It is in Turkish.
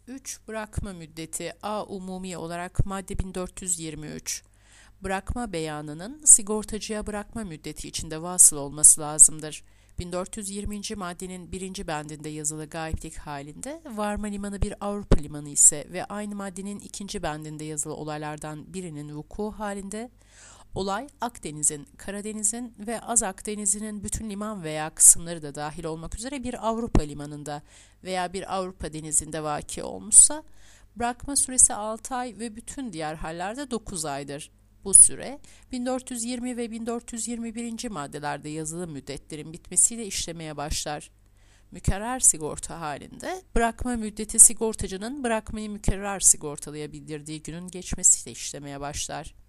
3. Bırakma müddeti A. Umumi olarak madde 1423. Bırakma beyanının sigortacıya bırakma müddeti içinde vasıl olması lazımdır. 1420. maddenin 1. bendinde yazılı gayiplik halinde varma limanı bir Avrupa limanı ise ve aynı maddenin 2. bendinde yazılı olaylardan birinin vuku halinde olay Akdeniz'in, Karadeniz'in ve Az Akdeniz'in bütün liman veya kısımları da dahil olmak üzere bir Avrupa limanında veya bir Avrupa denizinde vaki olmuşsa, bırakma süresi 6 ay ve bütün diğer hallerde 9 aydır. Bu süre 1420 ve 1421. maddelerde yazılı müddetlerin bitmesiyle işlemeye başlar. Mükerrer sigorta halinde bırakma müddeti sigortacının bırakmayı mükerrer sigortalıya bildirdiği günün geçmesiyle işlemeye başlar.